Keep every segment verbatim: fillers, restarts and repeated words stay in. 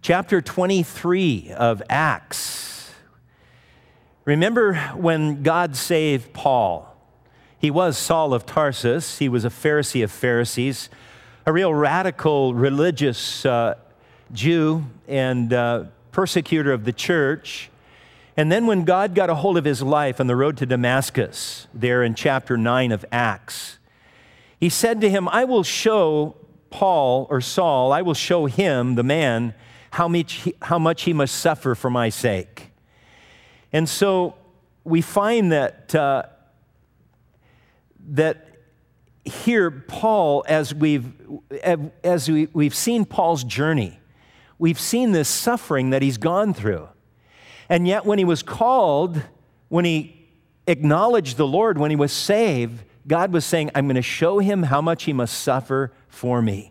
chapter twenty-three of Acts. Remember when God saved Paul? He was Saul of Tarsus. He was a Pharisee of Pharisees, a real radical religious uh, Jew and uh, persecutor of the church. And then when God got a hold of his life on the road to Damascus, there in chapter nine of Acts, he said to him, I will show Paul, or Saul, I will show him, the man, how much he, how much he must suffer for my sake. And so we find that, uh, that here Paul, as we've, as we, we've seen Paul's journey, we've seen this suffering that he's gone through. And yet when he was called, when he acknowledged the Lord, when he was saved, God was saying, I'm going to show him how much he must suffer for me.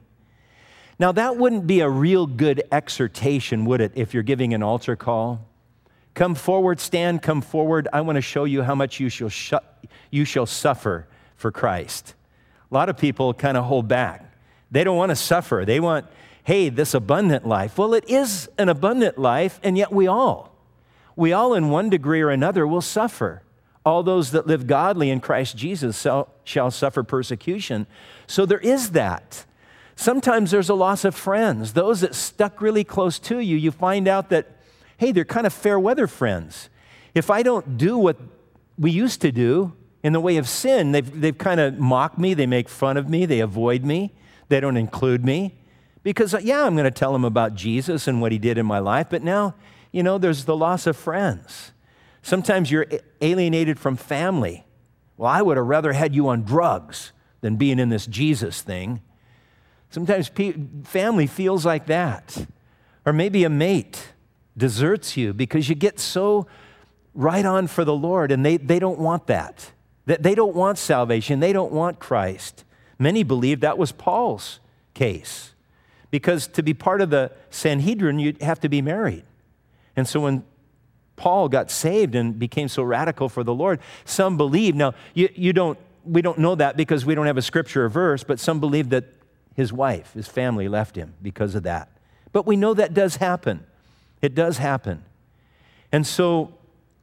Now that wouldn't be a real good exhortation, would it, if you're giving an altar call? Come forward, stand, come forward. I want to show you how much you shall, sh- you shall suffer for Christ. A lot of people kind of hold back. They don't want to suffer. They want, hey, this abundant life. Well, it is an abundant life, and yet we all, we all in one degree or another will suffer. All those that live godly in Christ Jesus shall, shall suffer persecution. So there is that. Sometimes there's a loss of friends. Those that stuck really close to you, you find out that, hey, they're kind of fair weather friends. If I don't do what we used to do in the way of sin, they've, they've kind of mocked me, they make fun of me, they avoid me, they don't include me. Because, yeah, I'm going to tell them about Jesus and what he did in my life, but now, you know, there's the loss of friends. Sometimes you're alienated from family. Well, I would have rather had you on drugs than being in this Jesus thing. Sometimes pe- family feels like that. Or maybe a mate deserts you because you get so right on for the Lord, and they, they don't want that. They don't want salvation. They don't want Christ. Many believe that was Paul's case. Because to be part of the Sanhedrin, you'd have to be married. And so when Paul got saved and became so radical for the Lord, some believe, now you, you don't, we don't know that because we don't have a scripture or verse, but some believe that his wife, his family left him because of that. But we know that does happen. It does happen. And so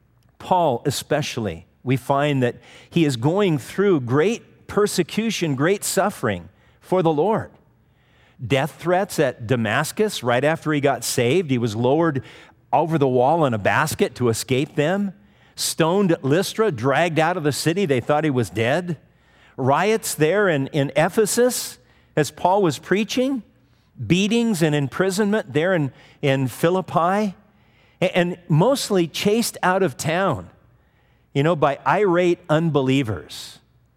Paul especially, we find that he is going through great persecution, great suffering for the Lord. Death threats at Damascus right after he got saved. He was lowered over the wall in a basket to escape them. Stoned at Lystra, dragged out of the city. They thought he was dead. Riots there in, in Ephesus as Paul was preaching. Beatings and imprisonment there in, in Philippi. And mostly chased out of town, you know, by irate unbelievers.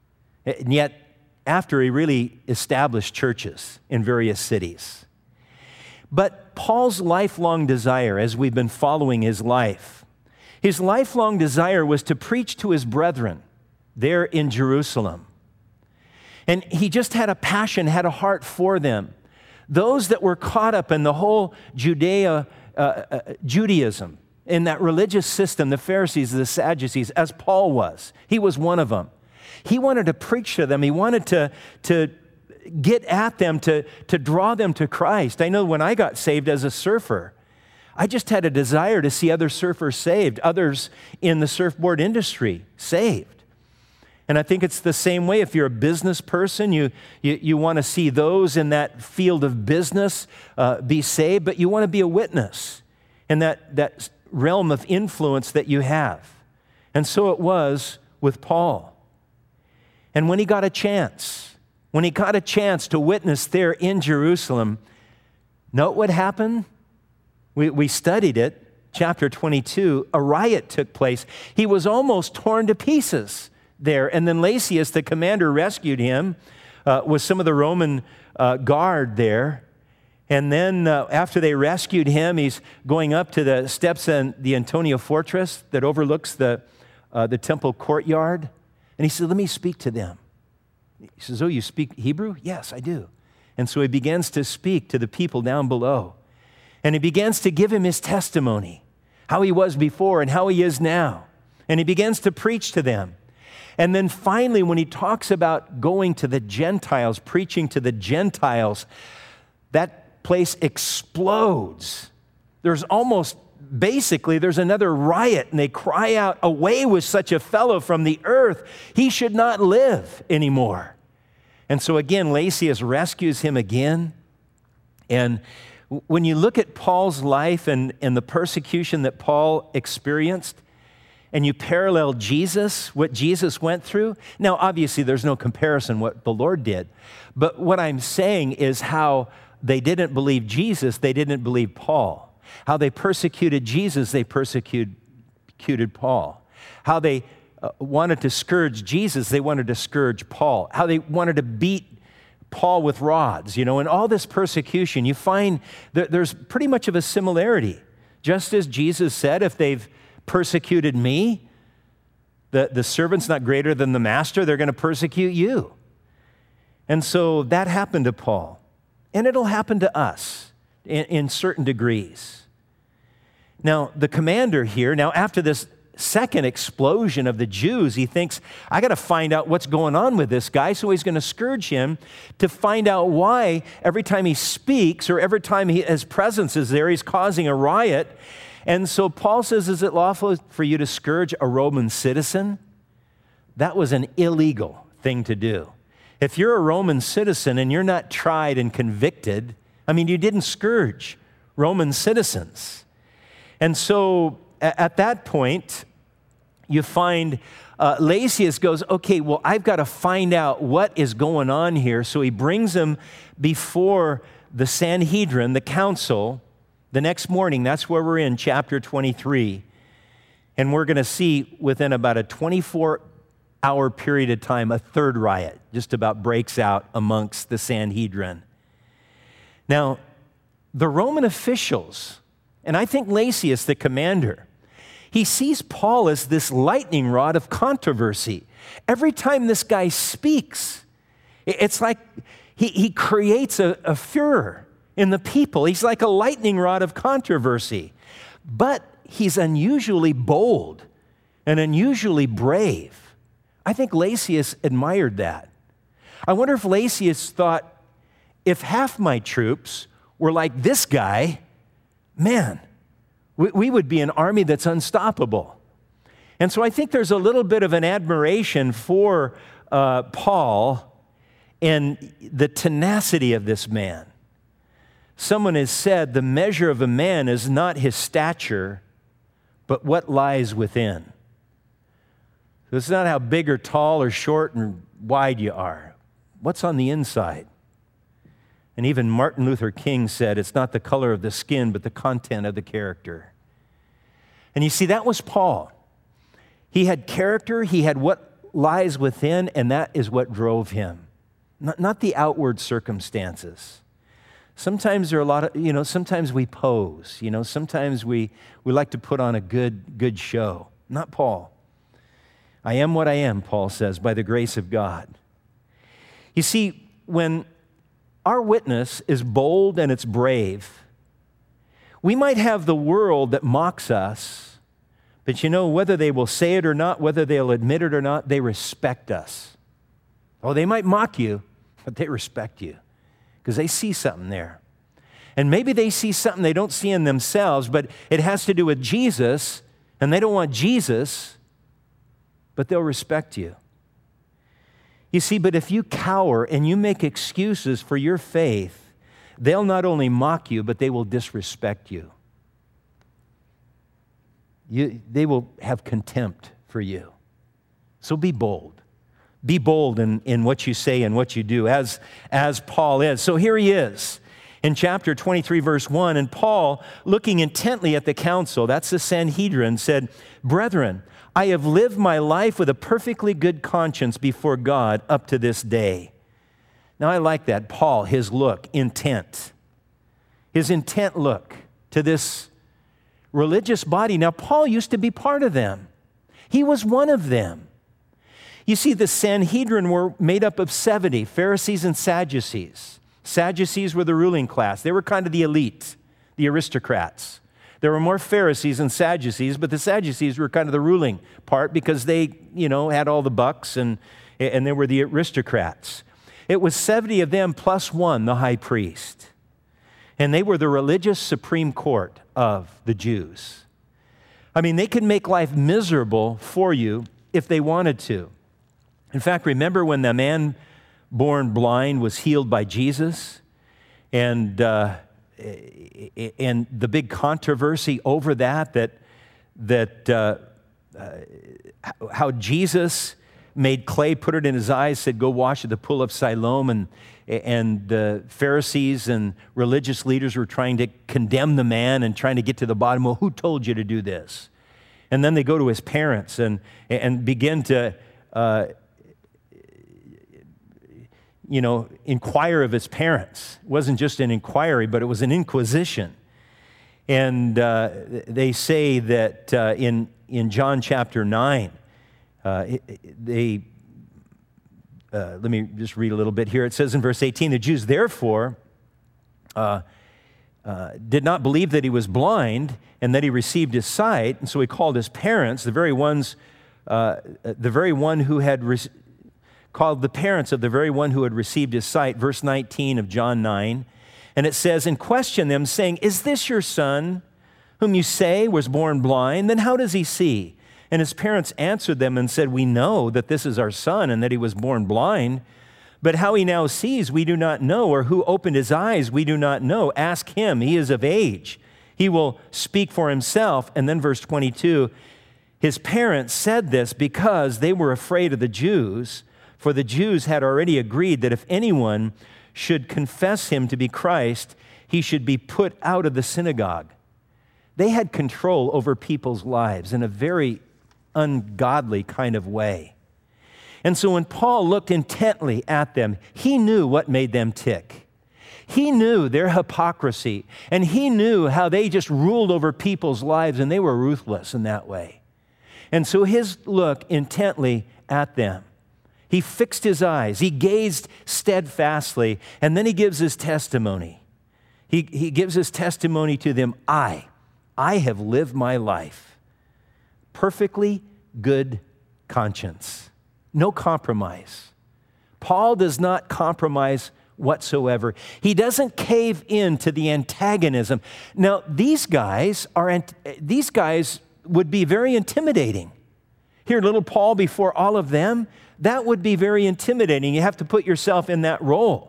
And yet, after he really established churches in various cities. But Paul's lifelong desire, as we've been following his life, his lifelong desire was to preach to his brethren there in Jerusalem. And he just had a passion, had a heart for them. Those that were caught up in the whole Judea, uh, uh, Judaism, in that religious system, the Pharisees, the Sadducees, as Paul was. He was one of them. He wanted to preach to them. He wanted to, to get at them, to, to draw them to Christ. I know when I got saved as a surfer, I just had a desire to see other surfers saved, others in the surfboard industry saved. And I think it's the same way if you're a business person, you, you, you want to see those in that field of business uh, be saved, but you want to be a witness in that, that realm of influence that you have. And so it was with Paul. And when he got a chance, when he got a chance to witness there in Jerusalem, note what happened? We, we studied it, chapter twenty-two, a riot took place. He was almost torn to pieces there. And then Lysias, the commander, rescued him uh, with some of the Roman uh, guard there. And then uh, after they rescued him, he's going up to the steps in the Antonia fortress that overlooks the, uh, the temple courtyard. And he said, let me speak to them. He says, oh, you speak Hebrew? Yes, I do. And so he begins to speak to the people down below. And he begins to give him his testimony, how he was before and how he is now. And he begins to preach to them. And then finally, when he talks about going to the Gentiles, preaching to the Gentiles, that place explodes there's almost, basically, there's another riot, and they cry out, "Away with such a fellow from the earth. He should not live anymore." And so again, Lysias rescues him again. And when you look at Paul's life and, and the persecution that Paul experienced, and you parallel Jesus, what Jesus went through, now obviously there's no comparison what the Lord did, but what I'm saying is how they didn't believe Jesus, they didn't believe Paul. How they persecuted Jesus, they persecuted Paul. How they uh, wanted to scourge Jesus, they wanted to scourge Paul. How they wanted to beat Paul with rods, you know, and all this persecution, you find that there's pretty much of a similarity. Just as Jesus said, if they've persecuted me, the, the servant's not greater than the master, they're going to persecute you. And so that happened to Paul. And it'll happen to us in, in certain degrees. Now, the commander here, now after this second explosion of the Jews, he thinks, I got to find out what's going on with this guy, so he's going to scourge him to find out why every time he speaks or every time he, his presence is there, he's causing a riot. And so Paul says, is it lawful for you to scourge a Roman citizen? That was an illegal thing to do. If you're a Roman citizen and you're not tried and convicted, I mean, you didn't scourge Roman citizens. And so at that point, you find uh, Lysias goes, okay, well, I've got to find out what is going on here. So he brings him before the Sanhedrin, the council, the next morning. That's where we're in, chapter twenty-three. And we're going to see within about a twenty-four hour period of time, a third riot just about breaks out amongst the Sanhedrin. Now, the Roman officials, and I think Lysias, the commander, he sees Paul as this lightning rod of controversy. Every time this guy speaks, it's like he, he creates a, a furor in the people. He's like a lightning rod of controversy. But he's unusually bold and unusually brave. I think Lysias admired that. I wonder if Lysias thought, if half my troops were like this guy, man, we, we would be an army that's unstoppable. And so I think there's a little bit of an admiration for uh, Paul and the tenacity of this man. Someone has said the measure of a man is not his stature, but what lies within. So it's not how big or tall or short and wide you are. What's on the inside? And even Martin Luther King said, it's not the color of the skin, but the content of the character. And you see, that was Paul. He had character, he had what lies within, and that is what drove him. Not, not the outward circumstances. Sometimes there are a lot of, you know, sometimes we pose, you know, sometimes we, we like to put on a good, good show. Not Paul. I am what I am, Paul says, by the grace of God. You see, when our witness is bold and it's brave, we might have the world that mocks us, but you know, whether they will say it or not, whether they'll admit it or not, they respect us. Oh, they might mock you, but they respect you because they see something there. And maybe they see something they don't see in themselves, but it has to do with Jesus, and they don't want Jesus, but they'll respect you. You see, but if you cower and you make excuses for your faith, they'll not only mock you, but they will disrespect you. You, they will have contempt for you. So be bold. Be bold in, in what you say and what you do, as, as Paul is. So here he is in chapter twenty-three, verse one, and Paul, looking intently at the council, that's the Sanhedrin, said, "Brethren, I have lived my life with a perfectly good conscience before God up to this day." Now I like that. Paul, his look, intent. His intent look to this religious body. Now Paul used to be part of them. He was one of them. You see, the Sanhedrin were made up of seventy, Pharisees and Sadducees. Sadducees were the ruling class. They were kind of the elite, the aristocrats. There were more Pharisees and Sadducees, but the Sadducees were kind of the ruling part because they, you know, had all the bucks and, and they were the aristocrats. It was seventy of them plus one, the high priest. And they were the religious Supreme Court of the Jews. I mean, they could make life miserable for you if they wanted to. In fact, remember when the man born blind was healed by Jesus? And, uh, and the big controversy over that, that, that uh, uh, how Jesus made clay, put it in his eyes, said, go wash at the pool of Siloam, and and the Pharisees and religious leaders were trying to condemn the man and trying to get to the bottom, well, who told you to do this? And then they go to his parents and, and begin to, uh, you know, inquire of his parents. It wasn't just an inquiry, but it was an inquisition. And uh, they say that uh, in, in John chapter nine, uh, they... Uh, let me just read a little bit here. It says in verse eighteen, the Jews therefore uh, uh, did not believe that he was blind and that he received his sight, and so he called his parents, the very ones, uh, the very one who had re- called the parents of the very one who had received his sight. Verse nineteen of John nine, and it says, and questioned them, saying, is this your son, whom you say was born blind? Then how does he see? And his parents answered them and said, we know that this is our son and that he was born blind, but how he now sees we do not know, or who opened his eyes we do not know. Ask him, he is of age. He will speak for himself. And then verse twenty-two, his parents said this because they were afraid of the Jews, for the Jews had already agreed that if anyone should confess him to be Christ, he should be put out of the synagogue. They had control over people's lives in a very ungodly kind of way. And so when Paul looked intently at them, he knew what made them tick. He knew their hypocrisy, and he knew how they just ruled over people's lives, and they were ruthless in that way. And so his look intently at them, he fixed his eyes, he gazed steadfastly, and then he gives his testimony. He, he gives his testimony to them, I, I have lived my life. Perfectly good conscience. No compromise. Paul does not compromise whatsoever. He doesn't cave in to the antagonism. Now, these guys are these guys would be very intimidating. Here, little Paul before all of them, that would be very intimidating. You have to put yourself in that role.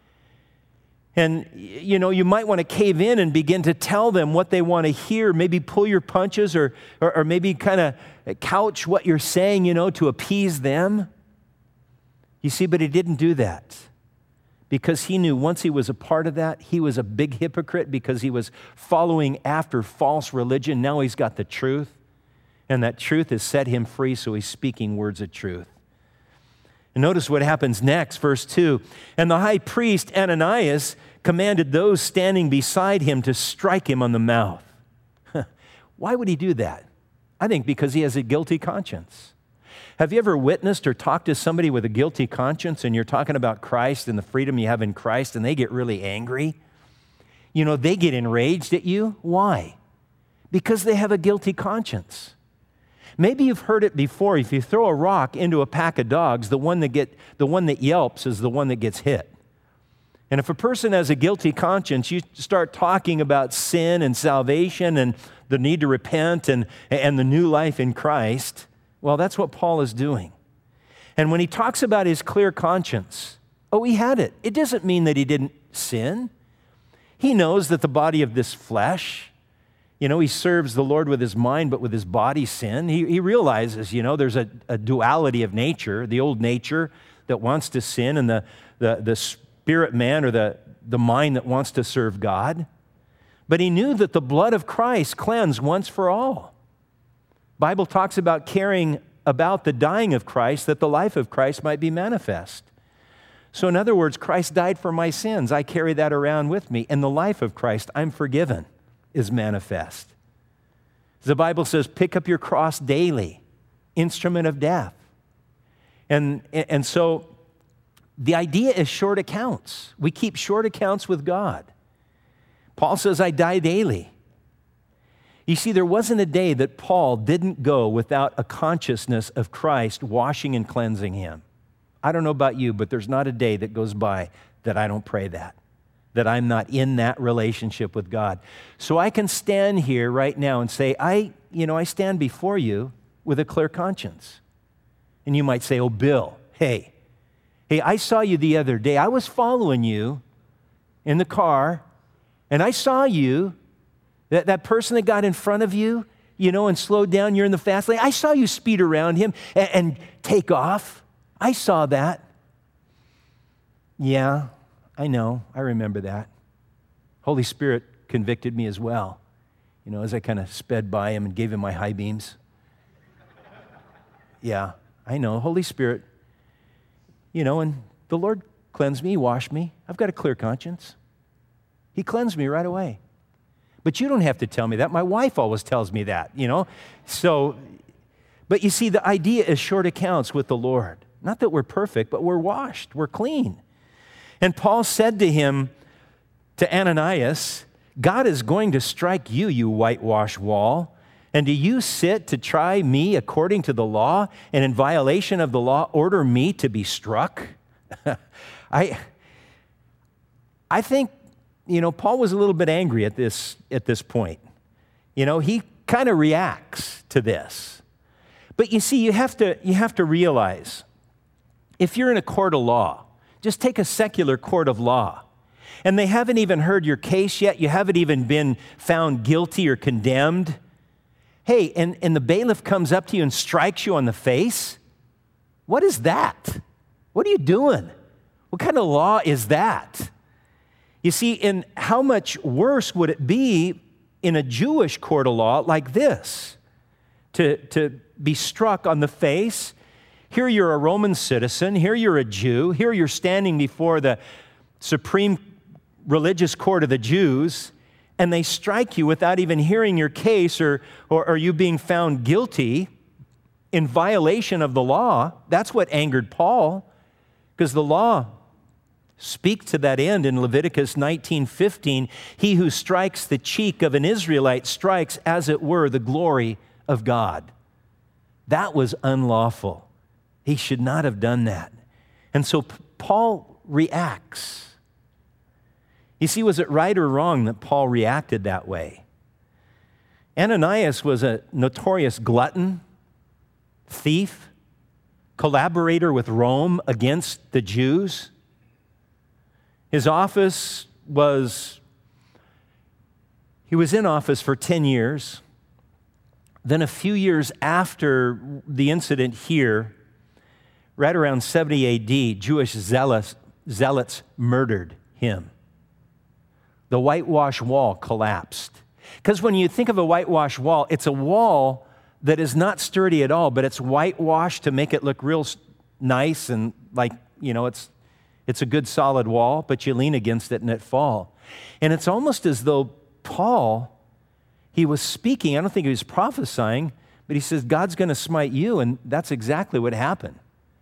And, you know, you might want to cave in and begin to tell them what they want to hear, maybe pull your punches or, or, or maybe kind of couch what you're saying, you know, to appease them. You see, but he didn't do that because he knew once he was a part of that, he was a big hypocrite because he was following after false religion. Now he's got the truth, and that truth has set him free, so he's speaking words of truth. And notice what happens next, verse two. And the high priest Ananias commanded those standing beside him to strike him on the mouth. Why would he do that? I think because he has a guilty conscience. Have you ever witnessed or talked to somebody with a guilty conscience and you're talking about Christ and the freedom you have in Christ and they get really angry? You know, they get enraged at you. Why? Because they have a guilty conscience. Maybe you've heard it before. If you throw a rock into a pack of dogs, the one that get the one that yelps is the one that gets hit. And if a person has a guilty conscience, you start talking about sin and salvation and the need to repent and, and the new life in Christ. Well, that's what Paul is doing. And when he talks about his clear conscience, oh, he had it. It doesn't mean that he didn't sin. He knows that the body of this flesh, you know, he serves the Lord with his mind, but with his body sin. He, he realizes, you know, there's a, a duality of nature, the old nature that wants to sin and the, the, the spirit man or the, the mind that wants to serve God. But he knew that the blood of Christ cleansed once for all. Bible talks about caring about the dying of Christ that the life of Christ might be manifest. So in other words, Christ died for my sins. I carry that around with me. And the life of Christ, I'm forgiven, is manifest. The Bible says, pick up your cross daily, instrument of death. And, and so the idea is short accounts. We keep short accounts with God. Paul says, I die daily. You see, there wasn't a day that Paul didn't go without a consciousness of Christ washing and cleansing him. I don't know about you, but there's not a day that goes by that I don't pray that. that I'm not in that relationship with God. So I can stand here right now and say, I, you know, I stand before you with a clear conscience. And you might say, oh, Bill, hey, hey, I saw you the other day. I was following you in the car, and I saw you, that, that person that got in front of you, you know, and slowed down, you're in the fast lane. I saw you speed around him and, and take off. I saw that. Yeah, I know. I remember that. Holy Spirit convicted me as well, you know, as I kind of sped by him and gave him my high beams. Yeah, I know. Holy Spirit, you know, and the Lord cleansed me, washed me. I've got a clear conscience. He cleansed me right away. But you don't have to tell me that. My wife always tells me that, you know. So, but you see, the idea is short accounts with the Lord. Not that we're perfect, but we're washed, we're clean. And Paul said to him, to Ananias, God is going to strike you, you whitewashed wall. And do you sit to try me according to the law, and in violation of the law, order me to be struck? I, I think, you know, Paul was a little bit angry at this, at this point. You know, he kind of reacts to this. But you see, you have to, you have to realize, if you're in a court of law, just take a secular court of law, and they haven't even heard your case yet, you haven't even been found guilty or condemned. Hey, and, and the bailiff comes up to you and strikes you on the face? What is that? What are you doing? What kind of law is that? You see, and how much worse would it be in a Jewish court of law like this? To, to be struck on the face. Here you're a Roman citizen. Here you're a Jew. Here you're standing before the supreme religious court of the Jews, and they strike you without even hearing your case or, or, or you being found guilty in violation of the law. That's what angered Paul, because the law speaks to that end in Leviticus nineteen fifteen. He who strikes the cheek of an Israelite strikes, as it were, the glory of God. That was unlawful. He should not have done that. And so Paul reacts. You see, was it right or wrong that Paul reacted that way? Ananias was a notorious glutton, thief, collaborator with Rome against the Jews. His office was, he was in office for ten years. Then a few years after the incident here, right around seventy A D, Jewish zealots, zealots murdered him. The whitewash wall collapsed. Because when you think of a whitewash wall, it's a wall that is not sturdy at all, but it's whitewashed to make it look real nice and like, you know, it's it's a good solid wall, but you lean against it and it fall. And it's almost as though Paul, he was speaking, I don't think he was prophesying, but he says, God's going to smite you, and that's exactly what happened.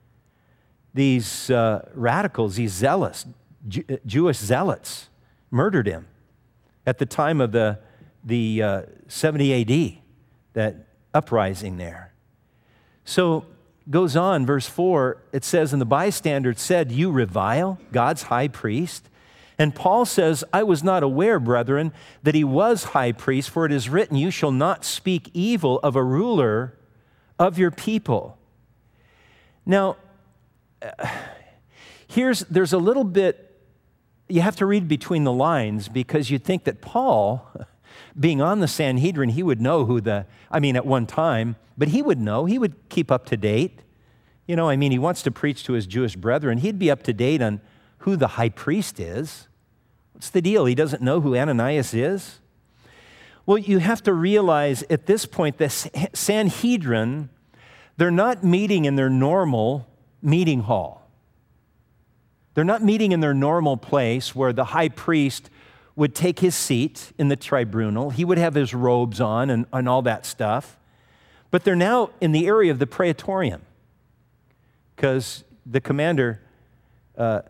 These uh, radicals, these zealots, Jew- Jewish zealots, murdered him at the time of the, the uh, seventy A D, that uprising there. So goes on, verse four, it says, and the bystanders said, you revile God's high priest? And Paul says, I was not aware, brethren, that he was high priest, for it is written, you shall not speak evil of a ruler of your people. Now, uh, here's, there's a little bit, you have to read between the lines, because you'd think that Paul, being on the Sanhedrin, he would know who the, I mean, at one time, but he would know, he would keep up to date. You know, I mean, he wants to preach to his Jewish brethren. He'd be up to date on who the high priest is. What's the deal? He doesn't know who Ananias is? Well, you have to realize at this point, the Sanhedrin, they're not meeting in their normal meeting hall. They're not meeting in their normal place where the high priest would take his seat in the tribunal. He would have his robes on and, and all that stuff. But they're now in the area of the praetorium because the commander uh,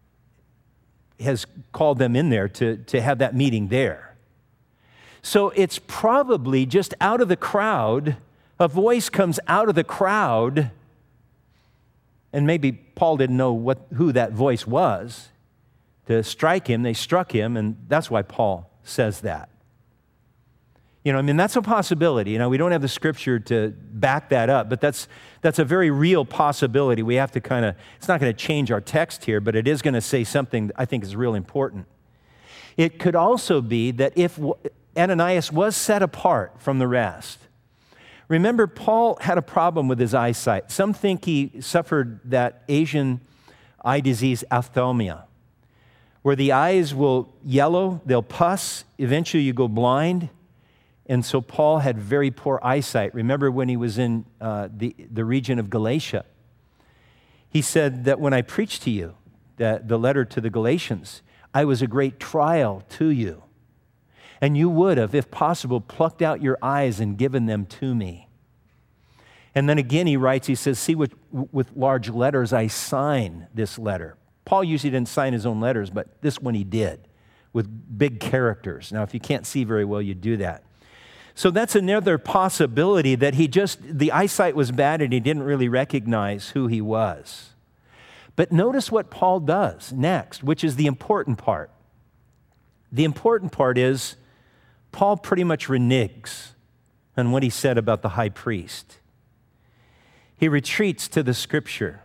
has called them in there to, to have that meeting there. So it's probably just out of the crowd, a voice comes out of the crowd, and maybe Paul didn't know what, who that voice was, to strike him. They struck him, and that's why Paul says that. You know, I mean, that's a possibility. You know, we don't have the scripture to back that up, but that's that's a very real possibility. We have to kind of, it's not going to change our text here, but it is going to say something I think is real important. It could also be that if Ananias was set apart from the rest, remember, Paul had a problem with his eyesight. Some think he suffered that Asian eye disease, ophthalmia, where the eyes will yellow, they'll pus, eventually you go blind. And so Paul had very poor eyesight. Remember when he was in uh, the, the region of Galatia? He said that when I preached to you, that the letter to the Galatians, I was a great trial to you. And you would have, if possible, plucked out your eyes and given them to me. And then again he writes, he says, see, with, with large letters I sign this letter. Paul usually didn't sign his own letters, but this one he did, with big characters. Now, if you can't see very well, you do that. So that's another possibility, that he just, the eyesight was bad and he didn't really recognize who he was. But notice what Paul does next, which is the important part. The important part is Paul pretty much reneges on what he said about the high priest. He retreats to the scripture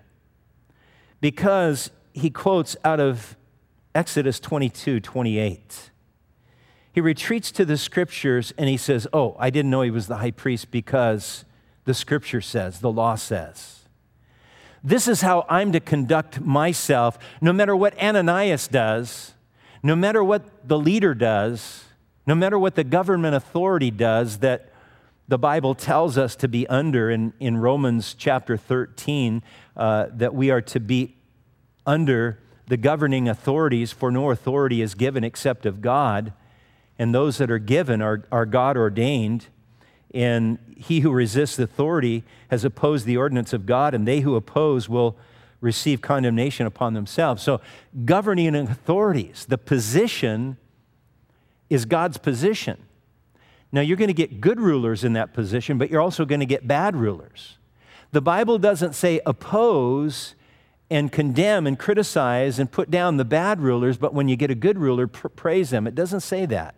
because he quotes out of Exodus twenty-two, twenty-eight. He retreats to the scriptures and he says, oh, I didn't know he was the high priest because the scripture says, the law says. This is how I'm to conduct myself, no matter what Ananias does, no matter what the leader does, no matter what the government authority does that the Bible tells us to be under in, in Romans chapter thirteen, uh, that we are to be under the governing authorities, for no authority is given except of God. And those that are given are, are God ordained. And he who resists authority has opposed the ordinance of God, and they who oppose will receive condemnation upon themselves. So governing authorities, the position is God's position. Now you're going to get good rulers in that position, but you're also going to get bad rulers. The Bible doesn't say oppose and condemn and criticize and put down the bad rulers, but when you get a good ruler, pr- praise them. It doesn't say that.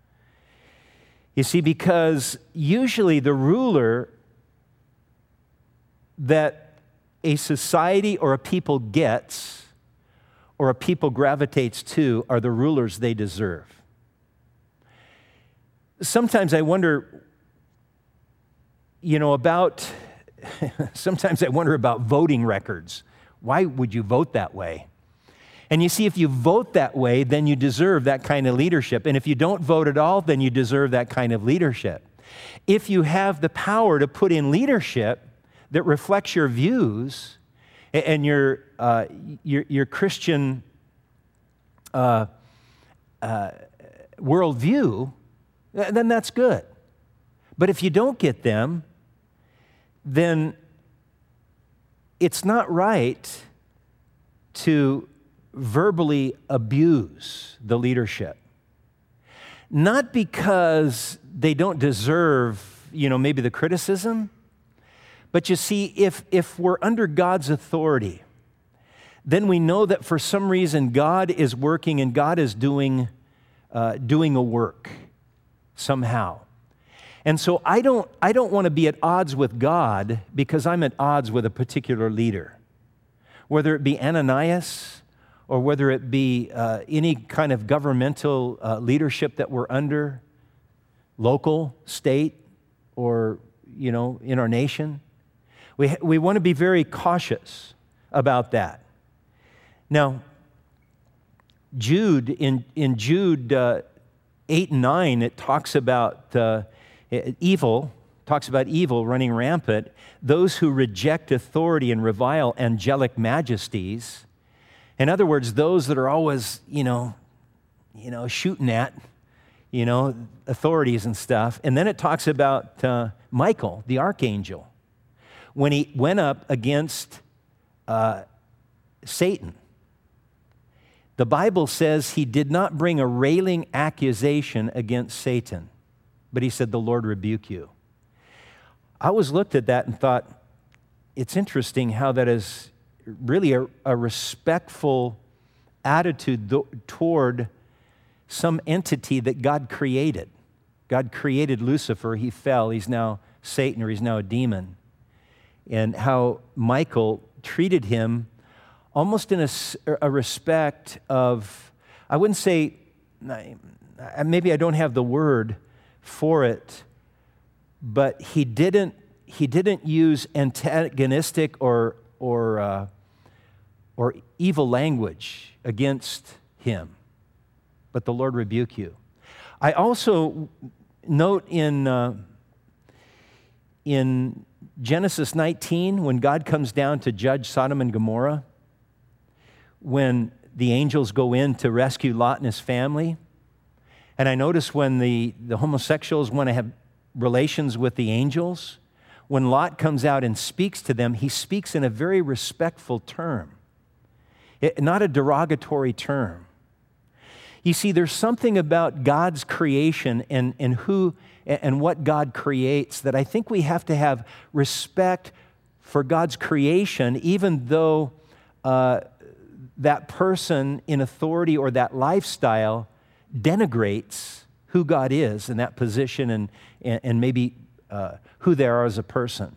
You see, because usually the ruler that a society or a people gets or a people gravitates to are the rulers they deserve. Sometimes I wonder, you know, about, sometimes I wonder about voting records. Why would you vote that way? And you see, if you vote that way, then you deserve that kind of leadership. And if you don't vote at all, then you deserve that kind of leadership. If you have the power to put in leadership that reflects your views and your, uh, your, your Christian uh, uh, worldview, then that's good. But if you don't get them, then it's not right to verbally abuse the leadership. Not because they don't deserve, you know, maybe the criticism, but you see, if, if we're under God's authority, then we know that for some reason God is working and God is doing, uh, doing a work somehow. And so I don't, I don't want to be at odds with God because I'm at odds with a particular leader. Whether it be Ananias or whether it be uh, any kind of governmental uh, leadership that we're under, local, state, or, you know, in our nation. We, we want to be very cautious about that. Now, Jude, in, in Jude uh, eight and nine, it talks about uh, evil, talks about evil running rampant, those who reject authority and revile angelic majesties. In other words, those that are always, you know, you know, shooting at, you know, authorities and stuff. And then it talks about uh, Michael, the archangel, when he went up against uh, Satan. The Bible says he did not bring a railing accusation against Satan, but he said, the Lord rebuke you. I always looked at that and thought, it's interesting how that is really a, a respectful attitude th- toward some entity that God created. God created Lucifer. He fell. He's now Satan, or he's now a demon. And how Michael treated him almost in a, a respect of, I wouldn't say, maybe I don't have the word for it, but he didn't he didn't use antagonistic or or uh, or evil language against him. But the Lord rebuke you. I also note in uh, in Genesis nineteen, when God comes down to judge Sodom and Gomorrah, when the angels go in to rescue Lot and his family, and I notice when the, the homosexuals want to have relations with the angels, when Lot comes out and speaks to them, he speaks in a very respectful term, it, not a derogatory term. You see, there's something about God's creation and, and who and what God creates that I think we have to have respect for God's creation, even though uh, that person in authority or that lifestyle denigrates who God is in that position and, and, and maybe uh, who they are as a person.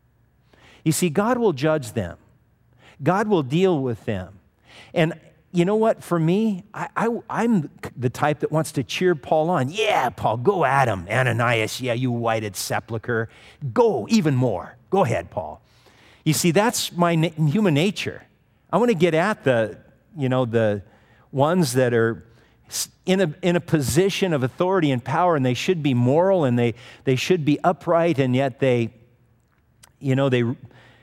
You see, God will judge them. God will deal with them. And you know what? For me, I, I, I'm the type that wants to cheer Paul on. Yeah, Paul, go at him. Ananias, yeah, you whited sepulcher. Go even more. Go ahead, Paul. You see, that's my na- human nature. I want to get at the, you know, the ones that are in a, in a position of authority and power, and they should be moral, and they, they should be upright, and yet they, you know, they, you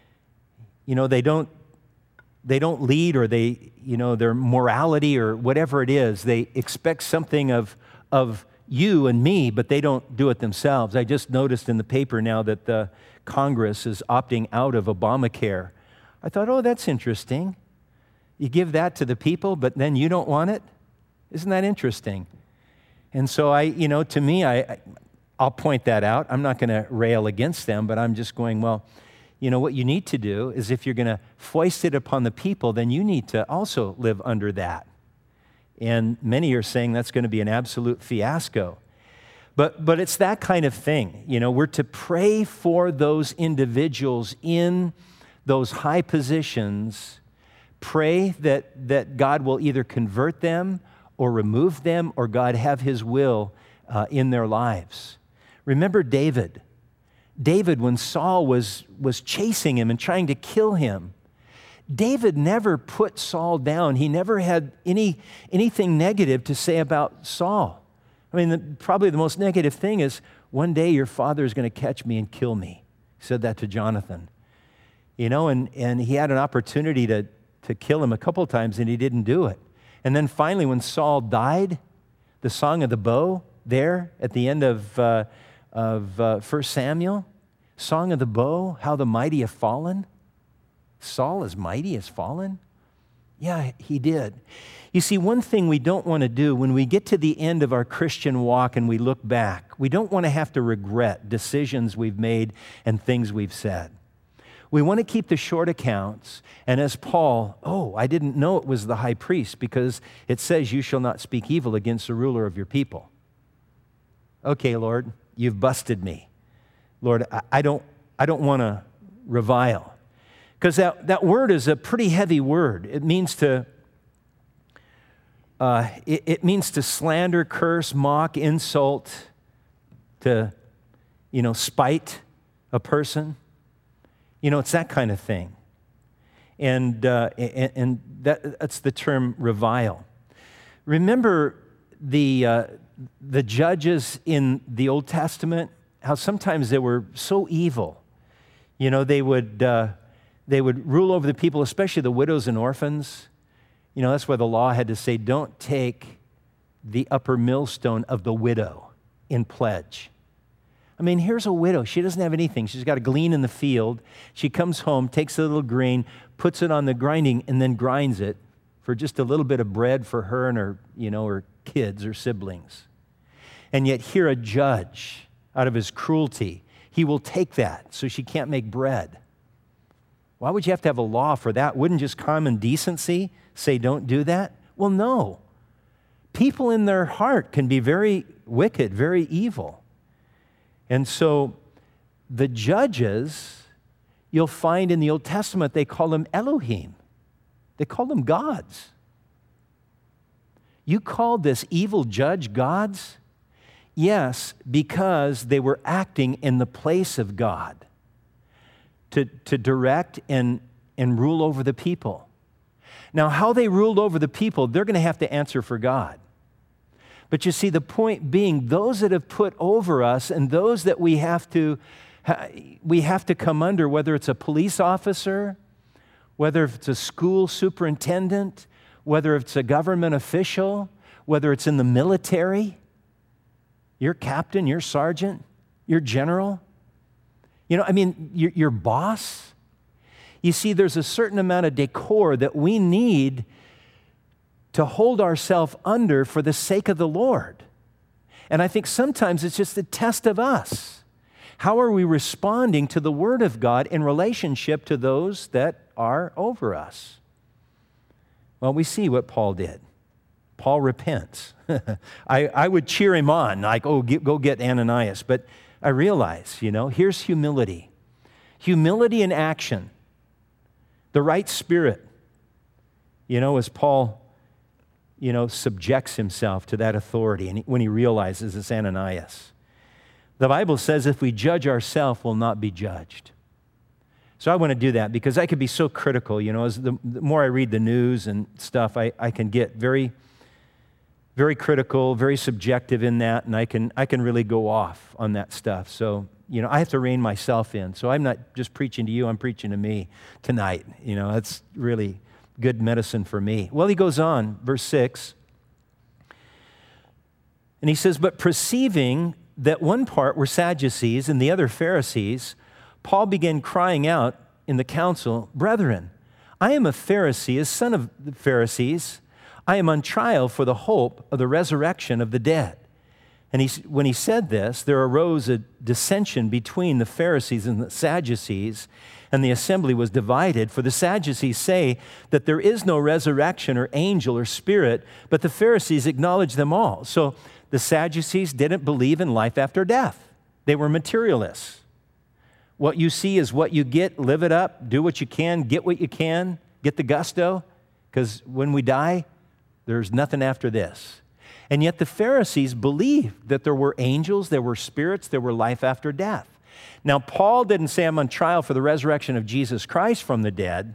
know, they don't, they don't lead, or they, you know, their morality or whatever it is, they expect something of, of you and me, but they don't do it themselves. I just noticed in the paper now that the Congress is opting out of Obamacare. I thought, oh, that's interesting. You give that to the people, but then you don't want it? Isn't that interesting? And so I, you know, to me, I, I'll point that out. I'm not going to rail against them, but I'm just going, well, you know, what you need to do is if you're going to foist it upon the people, then you need to also live under that. And many are saying that's going to be an absolute fiasco. But, but it's that kind of thing. You know, we're to pray for those individuals in those high positions. Pray that, that God will either convert them or remove them, or God have his will uh, in their lives. Remember David. David, when Saul was, was chasing him and trying to kill him, David never put Saul down. He never had any, anything negative to say about Saul. I mean, the, probably the most negative thing is, one day your father is going to catch me and kill me. He said that to Jonathan. You know, and, and he had an opportunity to, to kill him a couple times, and he didn't do it. And then finally, when Saul died, the Song of the Bow there at the end of, uh, of uh, First Samuel, Song of the Bow, how the mighty have fallen. Saul as mighty has fallen? Yeah, he did. You see, one thing we don't want to do when we get to the end of our Christian walk and we look back, we don't want to have to regret decisions we've made and things we've said. We want to keep the short accounts, and as Paul, oh, I didn't know it was the high priest because it says you shall not speak evil against the ruler of your people. Okay, Lord, you've busted me. Lord, I, I don't, I don't want to revile. Because that, that word is a pretty heavy word. It means to, uh, it, it means to slander, curse, mock, insult, to, you know, spite a person. You know, it's that kind of thing. And, uh, and, and that, that's the term revile. Remember the, uh, the judges in the Old Testament, how sometimes they were so evil. You know, they would, uh, they would rule over the people, especially the widows and orphans. You know, that's why the law had to say, don't take the upper millstone of the widow in pledge. I mean, here's a widow. She doesn't have anything. She's got a glean in the field. She comes home, takes a little grain, puts it on the grinding, and then grinds it for just a little bit of bread for her and her, you know, her kids or siblings. And yet here a judge, out of his cruelty, he will take that so she can't make bread. Why would you have to have a law for that? Wouldn't just common decency say don't do that? Well, no. People in their heart can be very wicked, very evil. And so the judges, you'll find in the Old Testament, they call them Elohim. They call them gods. You called this evil judge gods? Yes, because they were acting in the place of God to, to direct and, and rule over the people. Now, how they ruled over the people, they're going to have to answer for God. But you see, the point being, those that have put over us and those that we have to, we have to come under, whether it's a police officer, whether it's a school superintendent, whether it's a government official, whether it's in the military, your captain, your sergeant, your general, you know, I mean, your, your boss. You see, there's a certain amount of decor that we need to hold ourselves under for the sake of the Lord. And I think sometimes it's just a test of us. How are we responding to the Word of God in relationship to those that are over us? Well, we see what Paul did. Paul repents. I, I would cheer him on, like, oh, get, go get Ananias. But I realize, you know, here's humility. Humility in action. The right spirit. You know, as Paul, you know, subjects himself to that authority and when he realizes it's Ananias. The Bible says if we judge ourselves, we'll not be judged. So I want to do that because I could be so critical, you know, as the, the more I read the news and stuff, I, I can get very, very critical, very subjective in that, and I can I can really go off on that stuff. So, you know, I have to rein myself in. So I'm not just preaching to you, I'm preaching to me tonight. You know, that's really good medicine for me. Well, he goes on, verse six, and he says, but perceiving that one part were Sadducees and the other Pharisees, Paul began crying out in the council, brethren, I am a Pharisee, a son of the Pharisees. I am on trial for the hope of the resurrection of the dead. And he, when he said this, there arose a dissension between the Pharisees and the Sadducees, and the assembly was divided. For the Sadducees say that there is no resurrection or angel or spirit, but the Pharisees acknowledge them all. So the Sadducees didn't believe in life after death. They were materialists. What you see is what you get, live it up, do what you can, get what you can, get the gusto, because when we die, there's nothing after this. And yet the Pharisees believed that there were angels, there were spirits, there were life after death. Now, Paul didn't say I'm on trial for the resurrection of Jesus Christ from the dead.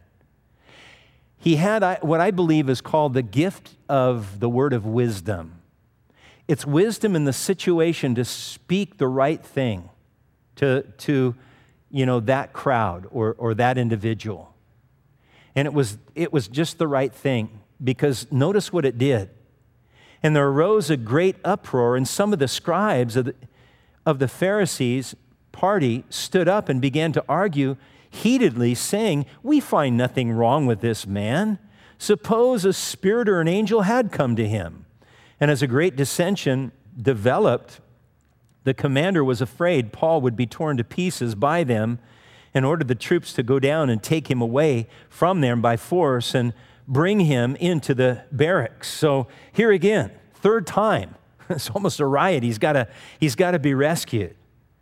He had what I believe is called the gift of the word of wisdom. It's wisdom in the situation to speak the right thing to, to you know, that crowd or, or that individual. And it was, it was just the right thing because notice what it did. And there arose a great uproar, and some of the scribes of the, of the Pharisees' party stood up and began to argue heatedly, saying, we find nothing wrong with this man. Suppose a spirit or an angel had come to him. And as a great dissension developed, the commander was afraid Paul would be torn to pieces by them and ordered the troops to go down and take him away from them by force and bring him into the barracks. So here again, third time, it's almost a riot. He's got to he's got to be rescued.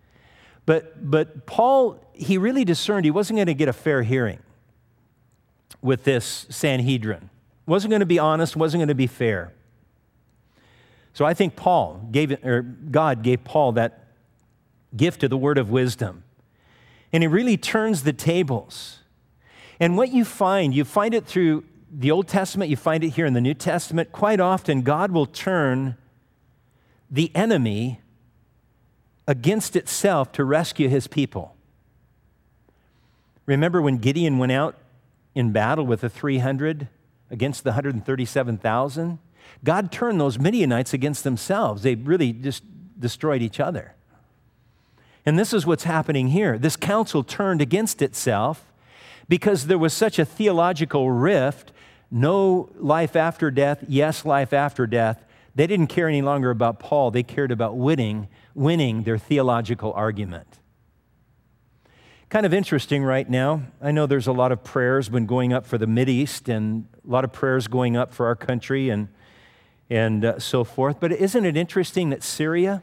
But but Paul, he really discerned he wasn't going to get a fair hearing with this Sanhedrin. Wasn't going to be honest, wasn't going to be fair. So I think Paul gave it, or God gave Paul that gift of the word of wisdom. And he really turns the tables. And what you find, you find it through the Old Testament, you find it here in the New Testament. Quite often, God will turn the enemy against itself to rescue his people. Remember when Gideon went out in battle with the three hundred against the one hundred thirty-seven thousand? God turned those Midianites against themselves. They really just destroyed each other. And this is what's happening here. This council turned against itself because there was such a theological rift. No life after death, yes, life after death. They didn't care any longer about Paul. They cared about winning, winning their theological argument. Kind of interesting right now. I know there's a lot of prayers been going up for the Mideast and a lot of prayers going up for our country and, and uh, so forth. But isn't it interesting that Syria,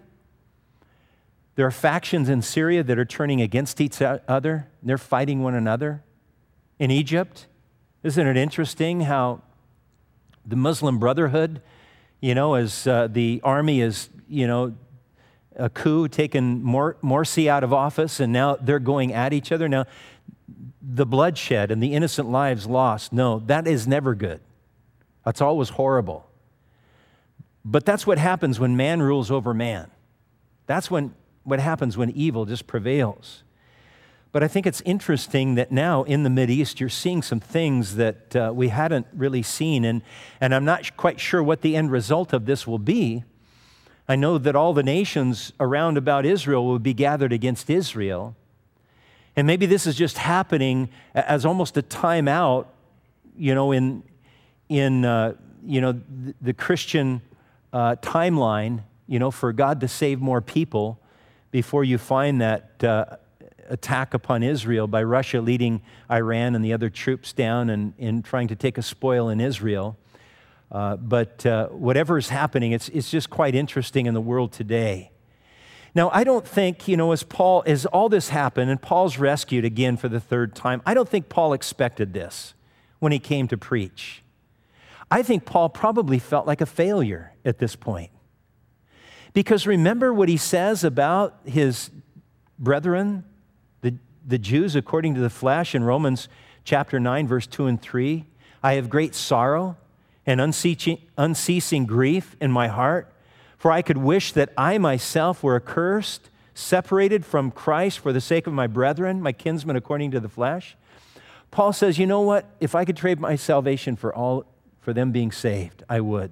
there are factions in Syria that are turning against each other. They're fighting one another. In Egypt, isn't it interesting how the Muslim Brotherhood, you know, as uh, the army is, you know, a coup, taken Mor- Morsi out of office, and now they're going at each other. Now, the bloodshed and the innocent lives lost, no, that is never good. That's always horrible. But that's what happens when man rules over man. That's when what happens when evil just prevails. But I think it's interesting that now in the Mideast, you're seeing some things that uh, we hadn't really seen, and, and I'm not quite sure what the end result of this will be. I know that all the nations around about Israel will be gathered against Israel. And maybe this is just happening as almost a time out, you know, in, in uh, you know, the, the Christian uh, timeline, you know, for God to save more people before you find that uh, attack upon Israel by Russia leading Iran and the other troops down and, and trying to take a spoil in Israel. Uh, but uh, whatever is happening, it's, it's just quite interesting in the world today. Now, I don't think, you know, as Paul, as all this happened, and Paul's rescued again for the third time, I don't think Paul expected this when he came to preach. I think Paul probably felt like a failure at this point. Because remember what he says about his brethren, the, the Jews according to the flesh in Romans chapter nine, verse two and three. I have great sorrow and unceasing, unceasing grief in my heart, for I could wish that I myself were accursed, separated from Christ for the sake of my brethren, my kinsmen according to the flesh. Paul says, you know what? If I could trade my salvation for all, for them being saved, I would.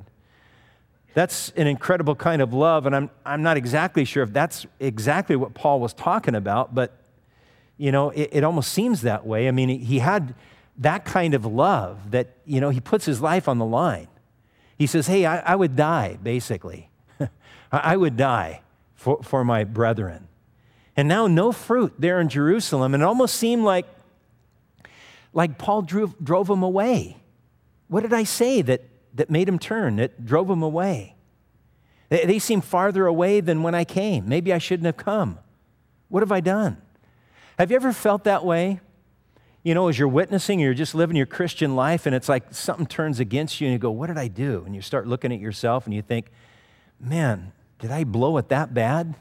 That's an incredible kind of love, and I'm, I'm not exactly sure if that's exactly what Paul was talking about, but, you know, it, it almost seems that way. I mean, he had that kind of love that, you know, he puts his life on the line. He says, hey, I, I would die, basically. I would die for, for my brethren. And now no fruit there in Jerusalem. And it almost seemed like, like Paul drove, drove him away. What did I say that, that made him turn, that drove him away? They, they seem farther away than when I came. Maybe I shouldn't have come. What have I done? Have you ever felt that way? You know, as you're witnessing, you're just living your Christian life, and it's like something turns against you, and you go, what did I do? And you start looking at yourself, and you think, man, did I blow it that bad?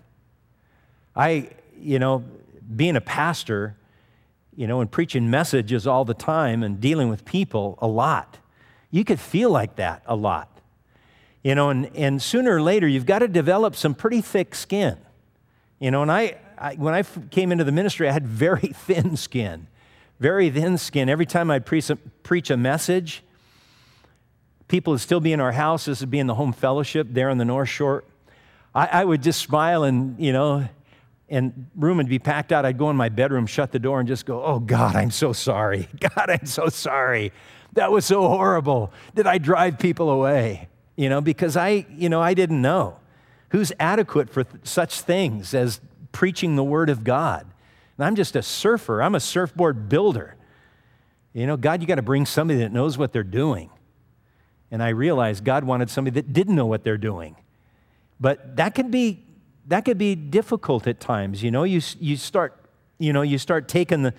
I, you know, being a pastor, you know, and preaching messages all the time and dealing with people a lot, you could feel like that a lot. You know, and, and sooner or later, you've got to develop some pretty thick skin. You know, and I, I when I came into the ministry, I had very thin skin. Very thin skin. Every time I'd preach a, preach a message, people would still be in our house. This would be in the home fellowship there on the North Shore. I, I would just smile and, you know, and room would be packed out. I'd go in my bedroom, shut the door, and just go, oh, God, I'm so sorry. God, I'm so sorry. That was so horrible. Did I drive people away? You know, because I, you know, I didn't know. Who's adequate for th- such things as preaching the Word of God? And I'm just a surfer. I'm a surfboard builder. You know, God, you got to bring somebody that knows what they're doing. And I realized God wanted somebody that didn't know what they're doing. But that could be that could be difficult at times. You know, you you start you know you start taking the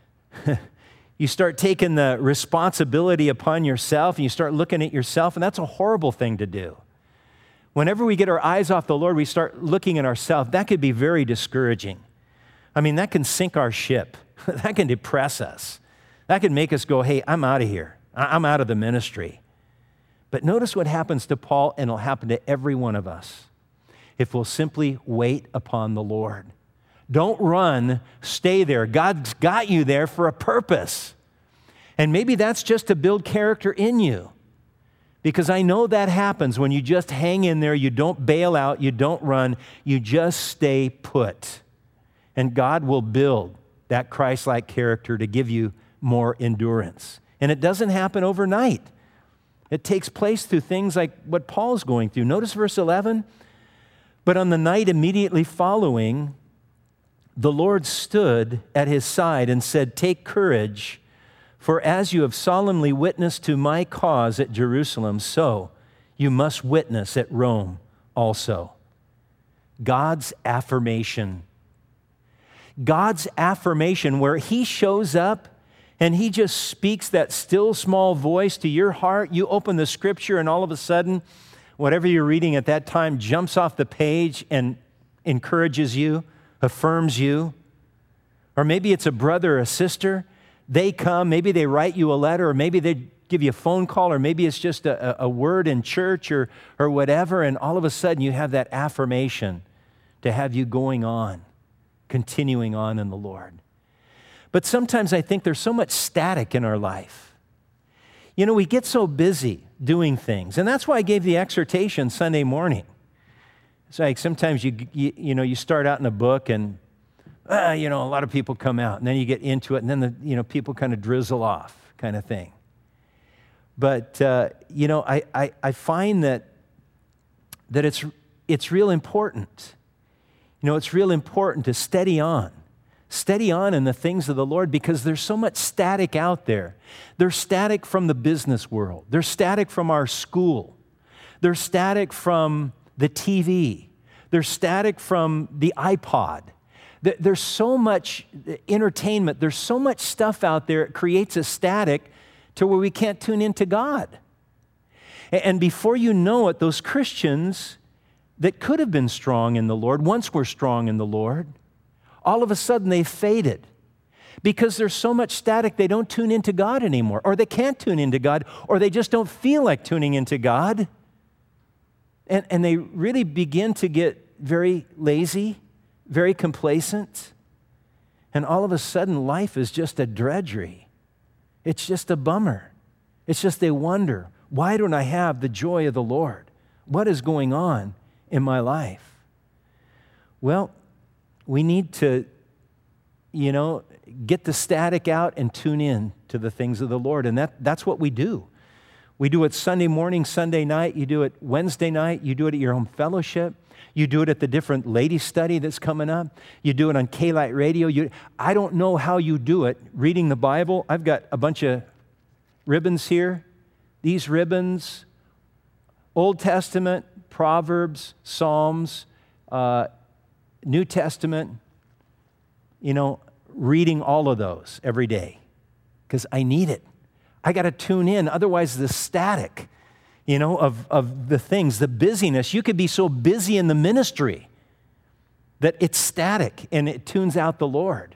you start taking the responsibility upon yourself, and you start looking at yourself, and that's a horrible thing to do. Whenever we get our eyes off the Lord, we start looking at ourselves. That could be very discouraging. I mean, that can sink our ship. That can depress us. That can make us go, hey, I'm out of here. I'm out of the ministry. But notice what happens to Paul, and it'll happen to every one of us if we'll simply wait upon the Lord. Don't run, stay there. God's got you there for a purpose. And maybe that's just to build character in you. Because I know that happens when you just hang in there, you don't bail out, you don't run, you just stay put. And God will build that Christ-like character to give you more endurance. And it doesn't happen overnight. It takes place through things like what Paul's going through. Notice verse eleven. But on the night immediately following the Lord stood at his side and said, "Take courage, for as you have solemnly witnessed to my cause at Jerusalem, so you must witness at Rome also." God's affirmation. God's affirmation, where he shows up and he just speaks that still small voice to your heart. You open the scripture and all of a sudden, whatever you're reading at that time jumps off the page and encourages you, affirms you. Or maybe it's a brother or a sister. They come, maybe they write you a letter, or maybe they give you a phone call, or maybe it's just a, a word in church or, or whatever, and all of a sudden you have that affirmation to have you going on, continuing on in the Lord. But sometimes I think there's so much static in our life. You know, we get so busy doing things, and that's why I gave the exhortation Sunday morning. It's like sometimes you, you, you know, you start out in a book and, uh, you know, a lot of people come out, and then you get into it, and then, the, you know, people kind of drizzle off kind of thing. But, uh, you know, I, I, I find that, that it's, it's real important. You know, it's real important to steady on. Steady on in the things of the Lord, because there's so much static out there. They're static from the business world. They're static from our school. They're static from the T V. They're static from the iPod. There's so much entertainment. There's so much stuff out there. It creates a static to where we can't tune into God. And before you know it, those Christians that could have been strong in the Lord, once were strong in the Lord, all of a sudden they faded because there's so much static they don't tune into God anymore, or they can't tune into God, or they just don't feel like tuning into God. And, and they really begin to get very lazy, very complacent, and all of a sudden life is just a drudgery. It's just a bummer. It's just they wonder, why don't I have the joy of the Lord? What is going on in my life? Well, we need to, you know, get the static out and tune in to the things of the Lord. And that, that's what we do. We do it Sunday morning, Sunday night. You do it Wednesday night. You do it at your home fellowship. You do it at the different ladies' study that's coming up. You do it on K-Light Radio. You, I don't know how you do it. Reading the Bible. I've got a bunch of ribbons here. These ribbons, Old Testament, Proverbs, Psalms, uh, New Testament, you know, reading all of those every day because I need it. I got to tune in. Otherwise, the static, you know, of, of the things, the busyness. You could be so busy in the ministry that it's static and it tunes out the Lord.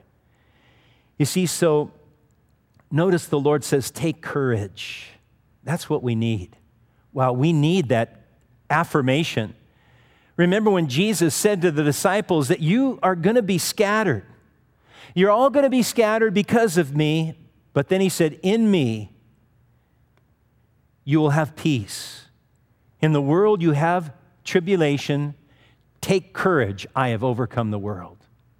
You see, so notice the Lord says, take courage. That's what we need. Wow, we need that affirmation. Remember when Jesus said to the disciples that you are going to be scattered. You're all going to be scattered because of me. But then he said, in me, you will have peace. In the world, you have tribulation. Take courage. I have overcome the world.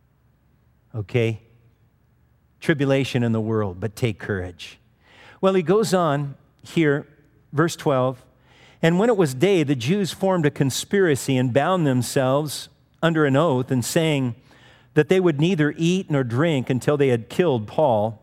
Okay? Tribulation in the world, but take courage. Well, he goes on here, verse twelve. And when it was day, the Jews formed a conspiracy and bound themselves under an oath and saying that they would neither eat nor drink until they had killed Paul.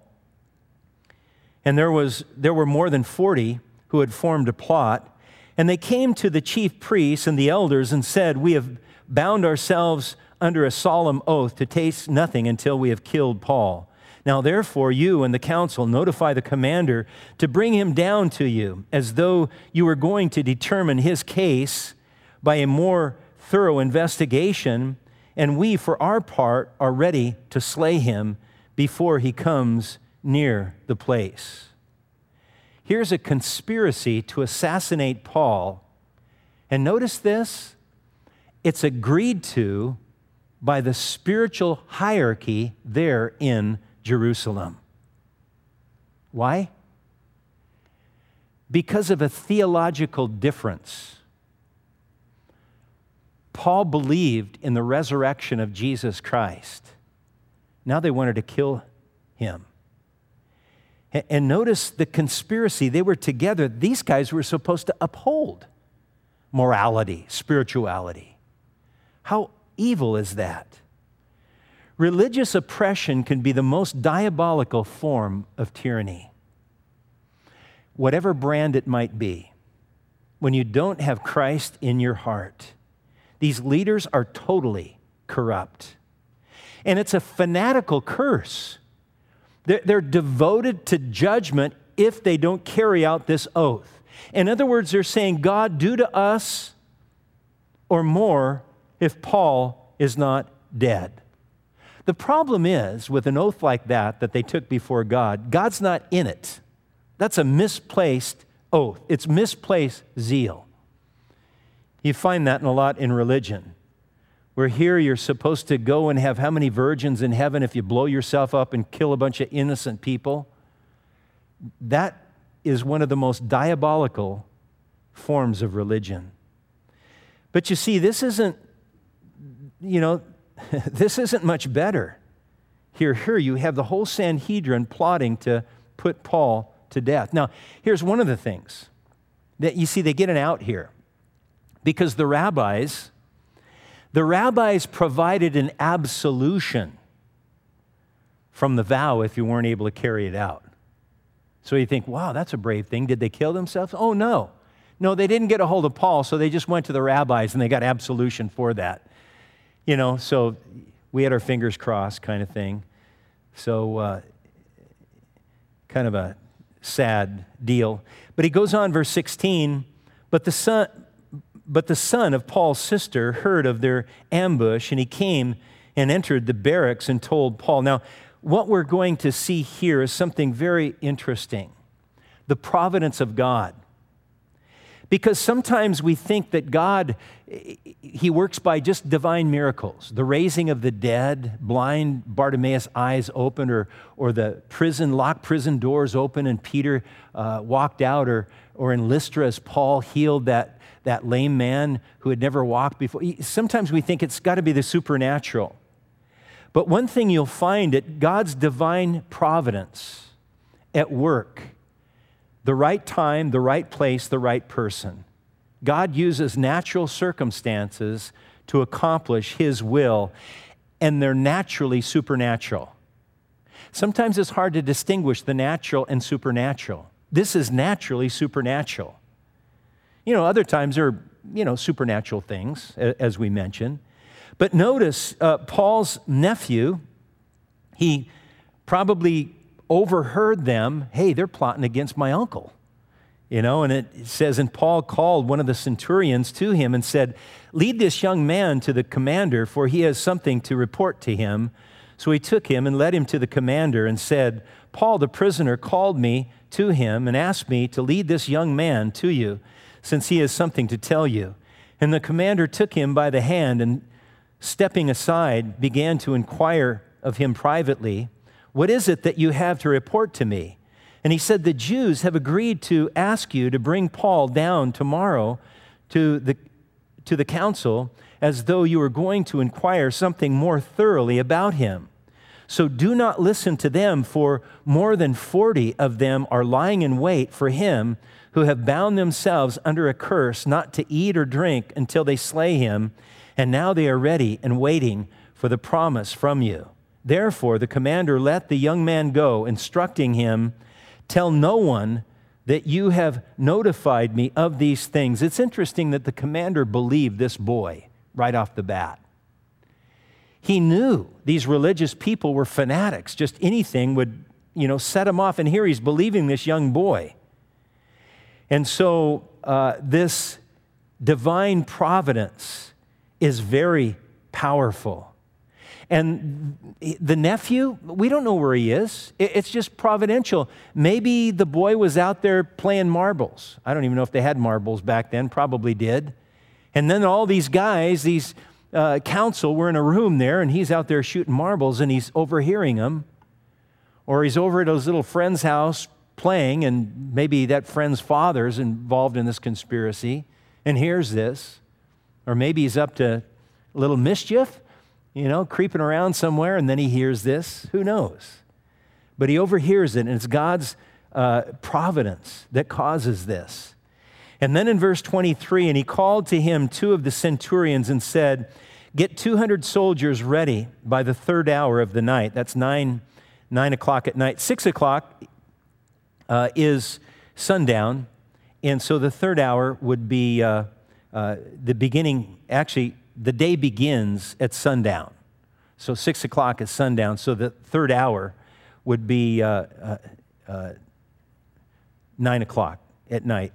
And there was there were more than forty who had formed a plot. And they came to the chief priests and the elders and said, we have bound ourselves under a solemn oath to taste nothing until we have killed Paul. Now, therefore, you and the council notify the commander to bring him down to you, as though you were going to determine his case by a more thorough investigation, and we, for our part, are ready to slay him before he comes near the place. Here's a conspiracy to assassinate Paul, and notice this, it's agreed to by the spiritual hierarchy there in Jerusalem. Why? Because of a theological difference. Paul believed in the resurrection of Jesus Christ. Now they wanted to kill him. And notice the conspiracy. They were together. These guys were supposed to uphold morality, spirituality. How evil is that? religious oppression can be the most diabolical form of tyranny. Whatever brand it might be, when you don't have Christ in your heart, these leaders are totally corrupt. And it's a fanatical curse. They're, they're devoted to judgment if they don't carry out this oath. In other words, they're saying, God, do to us or more if Paul is not dead. The problem is, with an oath like that that they took before God, God's not in it. That's a misplaced oath. It's misplaced zeal. You find that in a lot in religion, where here you're supposed to go and have how many virgins in heaven if you blow yourself up and kill a bunch of innocent people. That is one of the most diabolical forms of religion. But you see, this isn't, you know, this isn't much better. Here, here you have the whole Sanhedrin plotting to put Paul to death. Now, here's one of the things that you see, they get it out here because the rabbis, the rabbis provided an absolution from the vow if you weren't able to carry it out. So you think, wow, that's a brave thing. Did they kill themselves? Oh, no. No, they didn't get a hold of Paul, so they just went to the rabbis and they got absolution for that. You know, so we had our fingers crossed kind of thing. So uh, kind of a sad deal. But he goes on, verse sixteen, but the son, but the son of Paul's sister heard of their ambush, and he came and entered the barracks and told Paul. Now, what we're going to see here is something very interesting. The providence of God. Because sometimes we think that God, he works by just divine miracles. The raising of the dead, blind Bartimaeus' eyes open, or, or the prison, locked prison doors open and Peter uh, walked out, or, or in Lystra as Paul healed that, that lame man who had never walked before. Sometimes we think it's got to be the supernatural. But one thing you'll find at God's divine providence at work, the right time, the right place, the right person. God uses natural circumstances to accomplish his will, and they're naturally supernatural. Sometimes it's hard to distinguish the natural and supernatural. This is naturally supernatural. You know, other times there are, you know, supernatural things, as we mentioned. But notice uh, Paul's nephew, he probably overheard them, hey, they're plotting against my uncle. You know, and it says, and Paul called one of the centurions to him and said, lead this young man to the commander, for he has something to report to him. So he took him and led him to the commander and said, Paul, the prisoner, called me to him and asked me to lead this young man to you, since he has something to tell you. And the commander took him by the hand and, stepping aside, began to inquire of him privately, what is it that you have to report to me? And he said, the Jews have agreed to ask you to bring Paul down tomorrow to the, to the council, as though you were going to inquire something more thoroughly about him. So do not listen to them, for more than forty of them are lying in wait for him, who have bound themselves under a curse not to eat or drink until they slay him, and now they are ready and waiting for the promise from you. Therefore, the commander let the young man go, instructing him, tell no one that you have notified me of these things. It's interesting that the commander believed this boy right off the bat. He knew these religious people were fanatics. Just anything would, you know, set him off. And here he's believing this young boy. And so uh, this divine providence is very powerful. And the nephew, we don't know where he is. It's just providential. Maybe the boy was out there playing marbles. I don't even know if they had marbles back then, probably did. And then all these guys, these uh, council were in a room there, and he's out there shooting marbles, and he's overhearing them. Or he's over at his little friend's house playing, and maybe that friend's father's involved in this conspiracy and hears this. Or maybe he's up to a little mischief, you know, creeping around somewhere, and then he hears this. Who knows? But he overhears it, and it's God's uh, providence that causes this. And then in verse twenty-three, and he called to him two of the centurions and said, Get two hundred soldiers ready by the third hour of the night. That's nine, nine o'clock at night. Six o'clock uh, is sundown, and so the third hour would be uh, uh, the beginning. Actually, the day begins at sundown. So six o'clock is sundown. So the third hour would be uh, uh, uh, nine o'clock at night.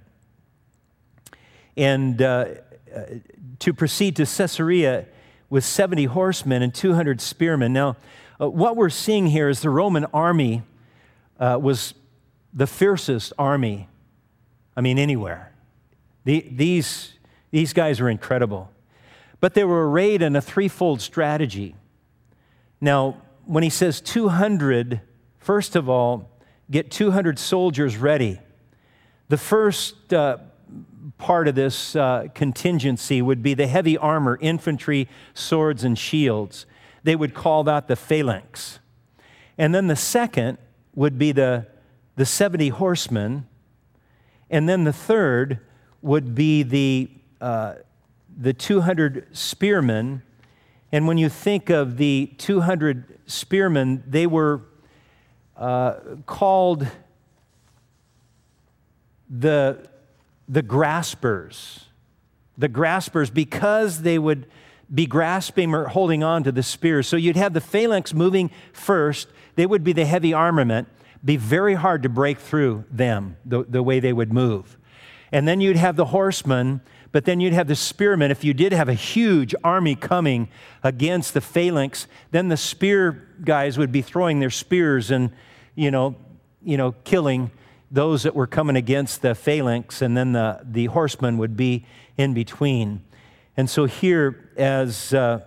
And uh, uh, to proceed to Caesarea with seventy horsemen and two hundred spearmen. Now, uh, what we're seeing here is the Roman army uh, was the fiercest army, I mean, anywhere. The, these, these guys were incredible. But they were arrayed in a threefold strategy. Now, when he says two hundred, first of all, get two hundred soldiers ready. The first uh, part of this uh, contingency would be the heavy armor, infantry, swords, and shields. They would call that the phalanx. And then the second would be the, the seventy horsemen. And then the third would be the, uh, the two hundred spearmen. And when you think of the two hundred spearmen, they were uh, called the the graspers, the graspers, because they would be grasping or holding on to the spears. So you'd have the phalanx moving first. They would be the heavy armament, be very hard to break through them, the, the way they would move. And then you'd have the horsemen, but then you'd have the spearmen. If you did have a huge army coming against the phalanx, then the spear guys would be throwing their spears and, you know, you know, killing those that were coming against the phalanx, and then the, the horsemen would be in between. And so here, as uh,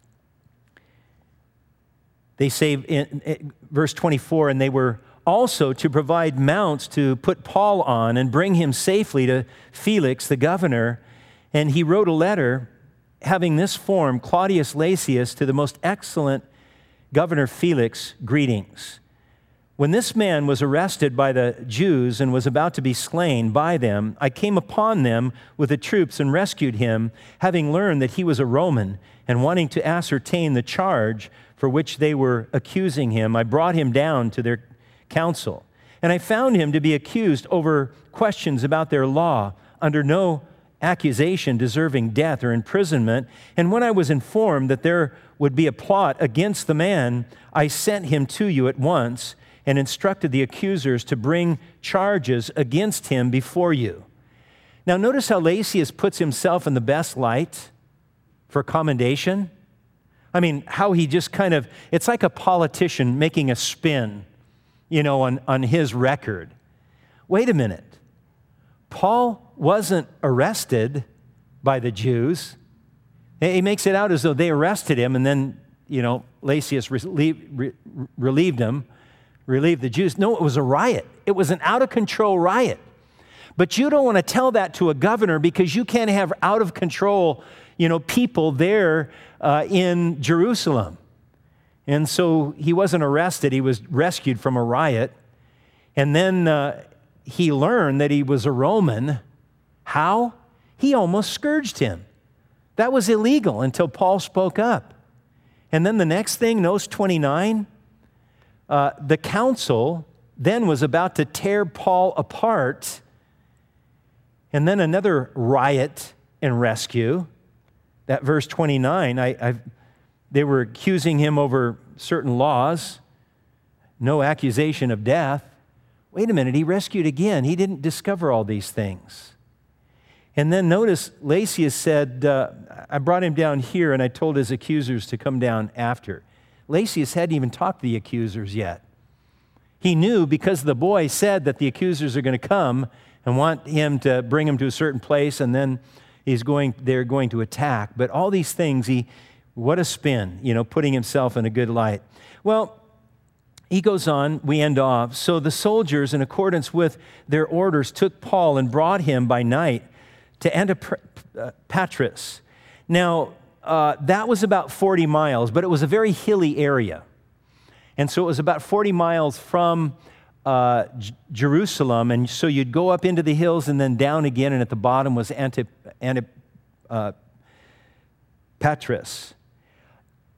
they say in, in verse twenty-four, and they were also to provide mounts to put Paul on and bring him safely to Felix, the governor. And he wrote a letter having this form: Claudius Lysias, to the most excellent Governor Felix, greetings. When this man was arrested by the Jews and was about to be slain by them, I came upon them with the troops and rescued him, having learned that he was a Roman, and wanting to ascertain the charge for which they were accusing him, I brought him down to their council. And I found him to be accused over questions about their law, under no accusation deserving death or imprisonment. And when I was informed that there would be a plot against the man, I sent him to you at once, and instructed the accusers to bring charges against him before you. Now notice how Lysias puts himself in the best light for commendation. I mean, how he just kind of, it's like a politician making a spin, you know, on, on his record. Wait a minute. Paul wasn't arrested by the Jews. He makes it out as though they arrested him, and then, you know, Lysias relieved, re- relieved him. relieve the Jews. No, it was a riot. It was an out-of-control riot. But you don't want to tell that to a governor, because you can't have out-of-control, you know, people there uh, in Jerusalem. And so he wasn't arrested. He was rescued from a riot. And then uh, he learned that he was a Roman. How? He almost scourged him. That was illegal until Paul spoke up. And then the next thing, notice twenty-nine, Uh, the council then was about to tear Paul apart, and then another riot and rescue. That verse twenty-nine, I, I've, they were accusing him over certain laws, no accusation of death. Wait a minute, he rescued again. He didn't discover all these things. And then notice Lysias said, uh, I brought him down here, and I told his accusers to come down after. Lysias hadn't even talked to the accusers yet. He knew, because the boy said that the accusers are going to come and want him to bring him to a certain place, and then he's going, they're going to attack. But all these things, he, what a spin, you know, putting himself in a good light. Well, he goes on, we end off. So the soldiers, in accordance with their orders, took Paul and brought him by night to Antipatris. Now, Uh, that was about forty miles, but it was a very hilly area. And so it was about forty miles from uh, J- Jerusalem. And so you'd go up into the hills and then down again, and at the bottom was Antip- Antipatris. Uh,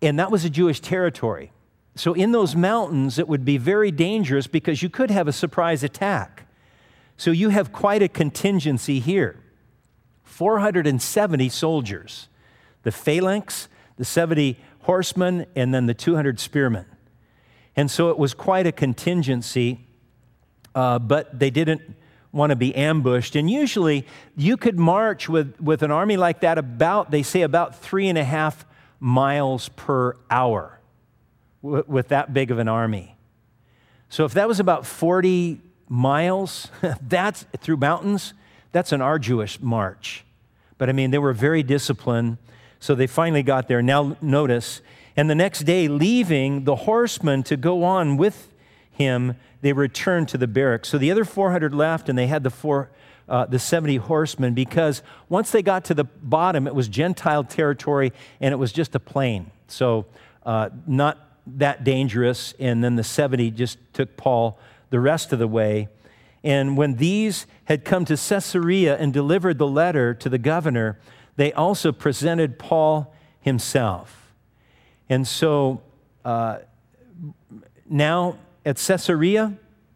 and that was a Jewish territory. So in those mountains, it would be very dangerous because you could have a surprise attack. So you have quite a contingency here. four hundred seventy soldiers, the phalanx, the seventy horsemen, and then the two hundred spearmen. And so it was quite a contingency, uh, but they didn't want to be ambushed. And usually you could march with, with an army like that about, they say, about three and a half miles per hour w- with that big of an army. So if that was about forty miles, that's through mountains, that's an arduous march. But I mean, they were very disciplined, so they finally got there. Now notice, and the next day, leaving the horsemen to go on with him, they returned to the barracks. So the other four hundred left, and they had the four, uh, the seventy horsemen, because once they got to the bottom, it was Gentile territory, and it was just a plain. So uh, not that dangerous, and then the seventy just took Paul the rest of the way. And when these had come to Caesarea and delivered the letter to the governor, they also presented Paul himself. And so uh, now at Caesarea,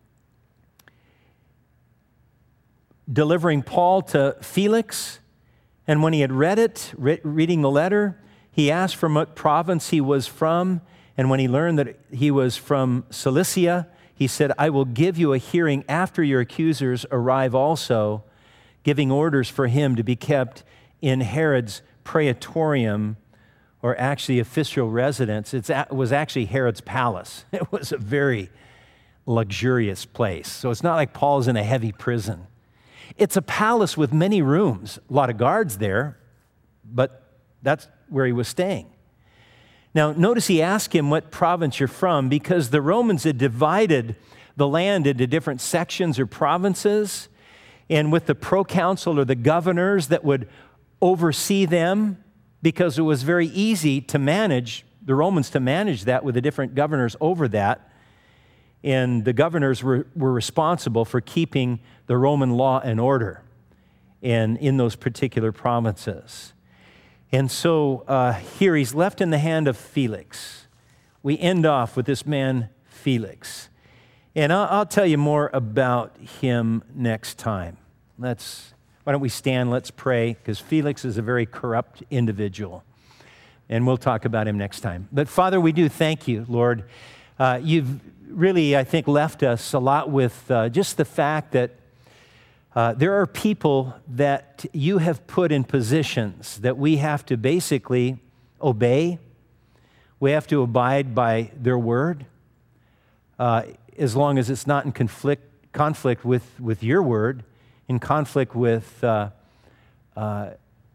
delivering Paul to Felix, and when he had read it, re- reading the letter, he asked from what province he was from, and when he learned that he was from Cilicia, he said, I will give you a hearing after your accusers arrive also, giving orders for him to be kept in Herod's praetorium, or actually official residence. It's, it was actually Herod's palace. It was a very luxurious place. So it's not like Paul's in a heavy prison. It's a palace with many rooms, a lot of guards there, but that's where he was staying. Now, notice he asked him what province you're from, because the Romans had divided the land into different sections or provinces, and with the proconsul or the governors that would oversee them, because it was very easy to manage, the Romans to manage that with the different governors over that, and the governors were, were responsible for keeping the Roman law and order and in those particular provinces. And so uh, here he's left in the hand of Felix. We end off with this man, Felix. And I'll, I'll tell you more about him next time. Let's, why don't we stand, let's pray, because Felix is a very corrupt individual. And we'll talk about him next time. But Father, we do thank you, Lord. Uh, you've really, I think, left us a lot with uh, just the fact that Uh, there are people that you have put in positions that we have to basically obey. We have to abide by their word, uh, as long as it's not in conflict conflict with, with your word, in conflict with, uh, uh,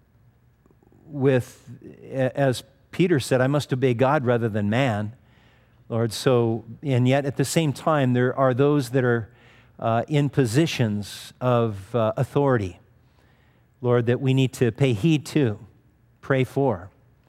with, as Peter said, I must obey God rather than man, Lord. So, and yet at the same time, there are those that are Uh, in positions of uh, authority, Lord, that we need to pay heed to, pray for,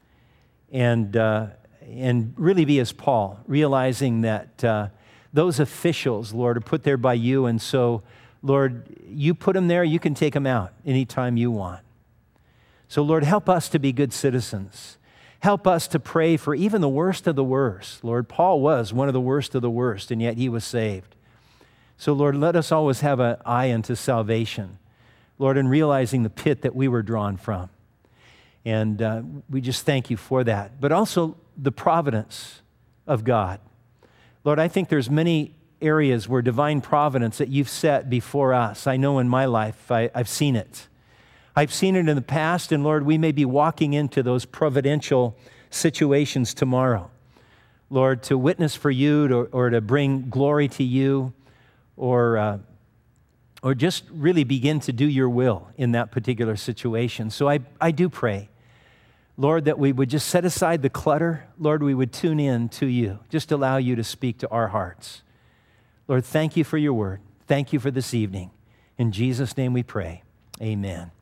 and uh, and really be as Paul, realizing that uh, those officials, Lord, are put there by you, and so, Lord, you put them there, you can take them out anytime you want. So, Lord, help us to be good citizens. Help us to pray for even the worst of the worst. Lord, Paul was one of the worst of the worst, and yet he was saved. So, Lord, let us always have an eye unto salvation, Lord, in realizing the pit that we were drawn from. And uh, we just thank you for that. But also the providence of God. Lord, I think there's many areas where divine providence that you've set before us. I know in my life, I, I've seen it. I've seen it in the past, and Lord, we may be walking into those providential situations tomorrow. Lord, to witness for you to, or to bring glory to you, or uh, or just really begin to do your will in that particular situation. So I, I do pray, Lord, that we would just set aside the clutter. Lord, we would tune in to you. Just allow you to speak to our hearts. Lord, thank you for your word. Thank you for this evening. In Jesus' name we pray. Amen.